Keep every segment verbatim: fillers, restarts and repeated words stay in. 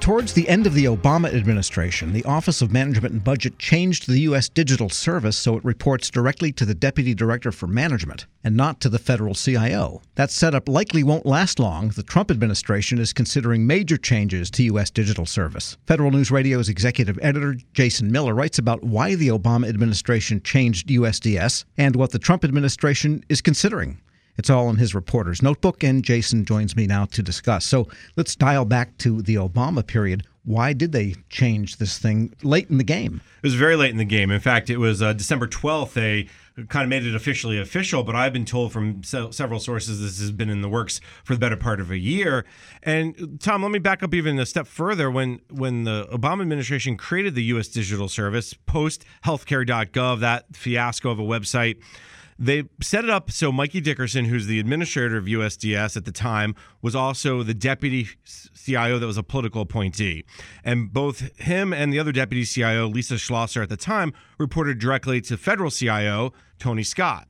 Towards the end of the Obama administration, the Office of Management and Budget changed the U S Digital Service so it reports directly to the Deputy Director for Management and not to the federal C I O. That setup likely won't last long. The Trump administration is considering major changes to U S Digital Service. Federal News Radio's executive editor, Jason Miller, writes about why the Obama administration changed U S D S and what the Trump administration is considering. It's all in his reporter's notebook, and Jason joins me now to discuss. So let's dial back to the Obama period. Why did they change this thing late in the game? It was very late in the game. In fact, it was uh, December twelfth. They kind of made it officially official, but I've been told from se- several sources this has been in the works for the better part of a year. And Tom, let me back up even a step further. When when the Obama administration created the U S Digital Service, post healthcare dot gov, that fiasco of a website, they set it up so Mikey Dickerson, who's the administrator of U S D S at the time, was also the deputy C I O that was a political appointee. And both him and the other deputy C I O, Lisa Schlosser at the time, reported directly to federal C I O, Tony Scott.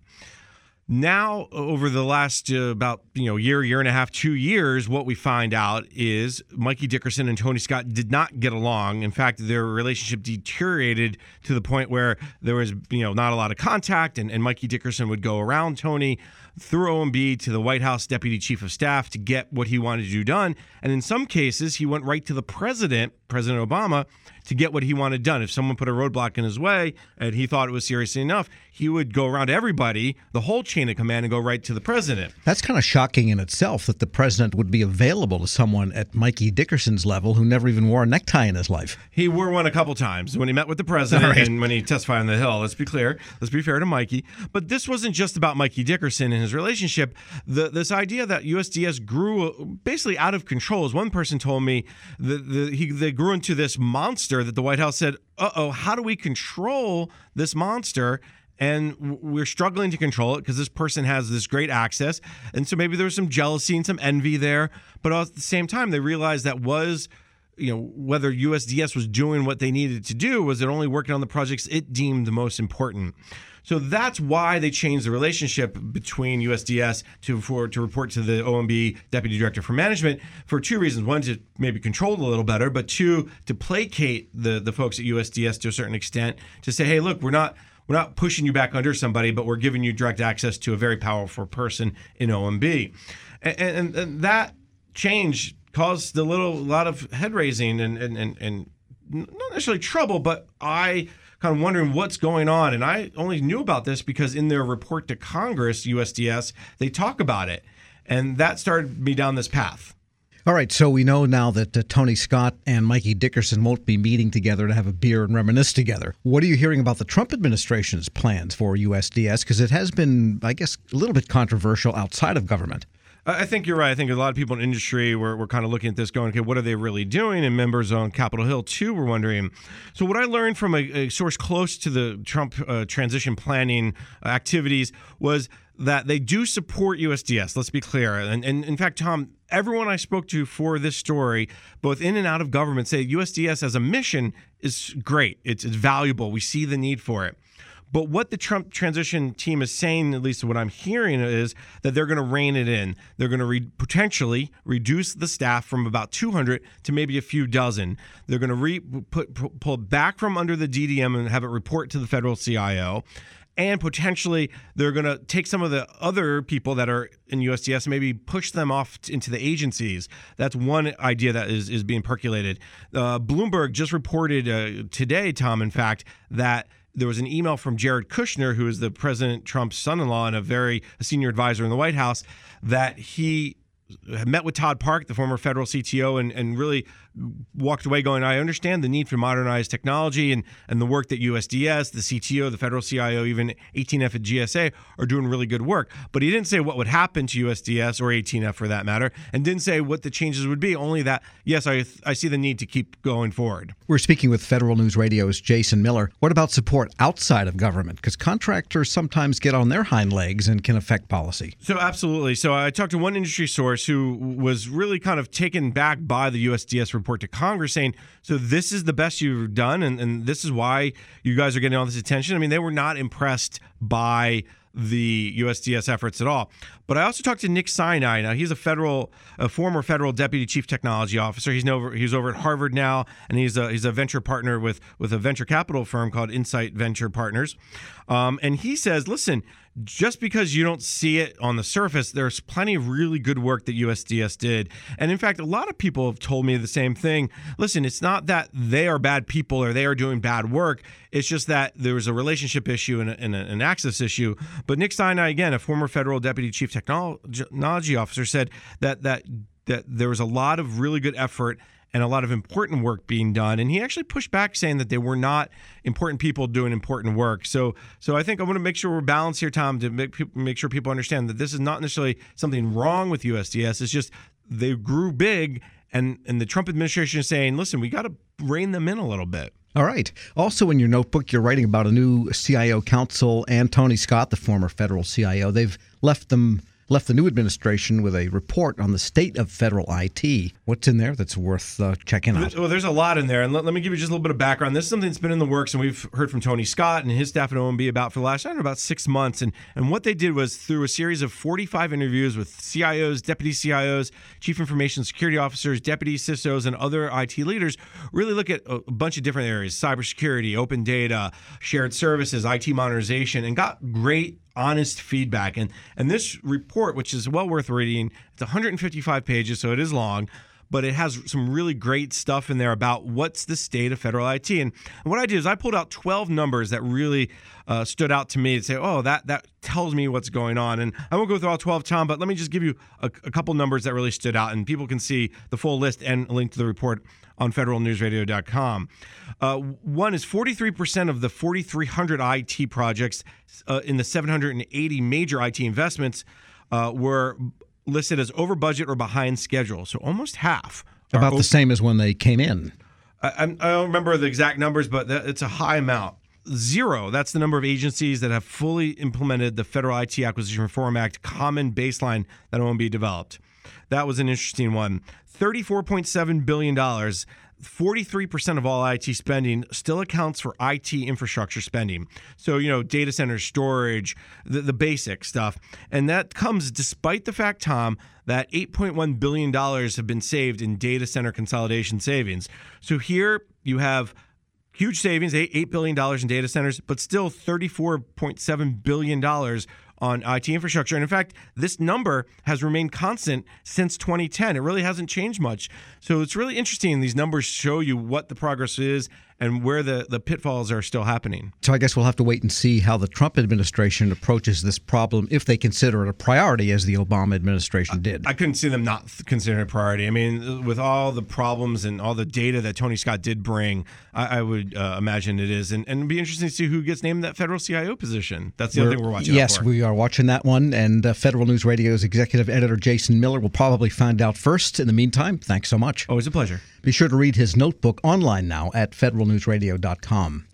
Now, over the last uh, about you know year, year and a half, two years, what we find out is Mikey Dickerson and Tony Scott did not get along. In fact, their relationship deteriorated to the point where there was you know not a lot of contact, and, and Mikey Dickerson would go around Tony through O M B to the White House Deputy Chief of Staff to get what he wanted to do done. And in some cases, he went right to the president, President Obama, to get what he wanted done. If someone put a roadblock in his way and he thought it was serious enough, he would go around everybody, the whole chain of command, and go right to the president. That's kind of shocking in itself that the president would be available to someone at Mikey Dickerson's level who never even wore a necktie in his life. He wore one a couple times when he met with the president right. and when he testified on the Hill. Let's be clear. Let's be fair to Mikey. But this wasn't just about Mikey Dickerson and his relationship. The, this idea that U S D S grew basically out of control, as one person told me, the, the, he, they grew into this monster that the White House said, uh-oh, how do we control this monster? And we're struggling to control it because this person has this great access. And so maybe there was some jealousy and some envy there. But at the same time, they realized that was, you know, whether U S D S was doing what they needed to do, was it only working on the projects it deemed the most important. So that's why they changed the relationship between U S D S to for to report to the O M B Deputy Director for Management for two reasons. One, to maybe control it a little better, but two, to placate the, the folks at U S D S to a certain extent, to say, hey, look, we're not we're not pushing you back under somebody, but we're giving you direct access to a very powerful person in O M B. And, and, and that change caused a little a lot of head raising and, and, and, and not necessarily trouble, but I kind of wondering what's going on. And I only knew about this because in their report to Congress, U S D S, they talk about it. And that started me down this path. All right, so we know now that uh, Tony Scott and Mikey Dickerson won't be meeting together to have a beer and reminisce together. What are you hearing about the Trump administration's plans for U S D S? Because it has been, I guess, a little bit controversial outside of government. I think you're right. I think a lot of people in industry were, were kind of looking at this going, okay, what are they really doing? And members on Capitol Hill, too, were wondering. So what I learned from a, a source close to the Trump uh, transition planning activities was that they do support U S D S. Let's be clear. And, and in fact, Tom, everyone I spoke to for this story, both in and out of government, say U S D S as a mission is great. It's, it's valuable. We see the need for it. But what the Trump transition team is saying, at least what I'm hearing, is that they're going to rein it in. They're going to re- potentially reduce the staff from about two hundred to maybe a few dozen. They're going to re- put, pull it back from under the D D M and have it report to the federal C I O. And potentially, they're going to take some of the other people that are in U S D S and maybe push them off t- into the agencies. That's one idea that is, is being percolated. Uh, Bloomberg just reported uh, today, Tom, in fact, that there was an email from Jared Kushner, who is the President Trump's son-in-law and a very a senior advisor in the White House, that he met with Todd Park, the former federal C T O, and, and really walked away going, I understand the need for modernized technology and, and the work that U S D S, the C T O, the federal C I O, even eighteen F at G S A are doing really good work. But he didn't say what would happen to U S D S or eighteen F for that matter, and didn't say what the changes would be, only that, yes, I, I see the need to keep going forward. We're speaking with Federal News Radio's Jason Miller. What about support outside of government? Because contractors sometimes get on their hind legs and can affect policy. So absolutely. So I talked to one industry source who was really kind of taken back by the U S D S report to Congress saying, so this is the best you've done, and, and this is why you guys are getting all this attention. I mean, they were not impressed by the U S D S efforts at all. But I also talked to Nick Sinai. Now, he's a federal, a former federal deputy chief technology officer. He's over, he's over at Harvard now, and he's a, he's a venture partner with, with a venture capital firm called Insight Venture Partners. Um, and he says, listen, just because you don't see it on the surface, there's plenty of really good work that U S D S did. And in fact, a lot of people have told me the same thing. Listen, it's not that they are bad people or they are doing bad work. It's just that there was a relationship issue and, a, and a, an access issue. But Nick Sinai, again, a former federal deputy chief technology officer, said that that that there was a lot of really good effort and a lot of important work being done. And he actually pushed back saying that they were not important people doing important work. So so I think I want to make sure we're balanced here, Tom, to make, people, make sure people understand that this is not necessarily something wrong with U S D S. It's just they grew big, and, and the Trump administration is saying, listen, we got to rein them in a little bit. All right. Also in your notebook, you're writing about a new C I O council and Tony Scott, the former federal C I O. They've left them left the new administration with a report on the state of federal I T. What's in there that's worth uh, checking out? Well, there's a lot in there. And let, let me give you just a little bit of background. This is something that's been in the works, and we've heard from Tony Scott and his staff at O M B about for the last, I don't know, about six months. And, and what they did was through a series of forty-five interviews with C I Os, deputy C I Os, chief information security officers, deputy C I S Os, and other I T leaders, really look at a bunch of different areas: cybersecurity, open data, shared services, I T modernization, and got great honest feedback. And and this report, which is well worth reading, it's one hundred fifty-five pages, so it is long, but it has some really great stuff in there about what's the state of federal I T. And, and what I did is I pulled out twelve numbers that really uh, stood out to me and say, oh, that that tells me what's going on. And I won't go through all twelve, Tom, but let me just give you a, a couple numbers that really stood out, and people can see the full list and a link to the report on federal news radio dot com. Uh, one is forty-three percent of the four thousand three hundred I T projects uh, in the seven hundred eighty major I T investments uh, were listed as over budget or behind schedule. So almost half. About the same as when they came in. I, I don't remember the exact numbers, but that, it's a high amount. Zero, that's the number of agencies that have fully implemented the Federal I T Acquisition Reform Act common baseline that O M B developed. That was an interesting one. thirty-four point seven billion dollars, forty-three percent of all I T spending still accounts for I T infrastructure spending. So, you know, data center storage, the, the basic stuff. And that comes despite the fact, Tom, that eight point one billion dollars have been saved in data center consolidation savings. So here you have huge savings, eight billion dollars in data centers, but still thirty-four point seven billion dollars on I T infrastructure. And in fact, this number has remained constant since twenty ten. It really hasn't changed much. So it's really interesting. These numbers show you what the progress is and where the, the pitfalls are still happening. So I guess we'll have to wait and see how the Trump administration approaches this problem, if they consider it a priority as the Obama administration did. I, I couldn't see them not considering it a priority. I mean, with all the problems and all the data that Tony Scott did bring, I, I would uh, imagine it is. And, and it'd be interesting to see who gets named that federal C I O position. That's the we're, other thing we're watching yes, out for. we are watching that one. And uh, Federal News Radio's executive editor, Jason Miller, will probably find out first. In the meantime, thanks so much. Always a pleasure. Be sure to read his notebook online now at federal news radio dot com.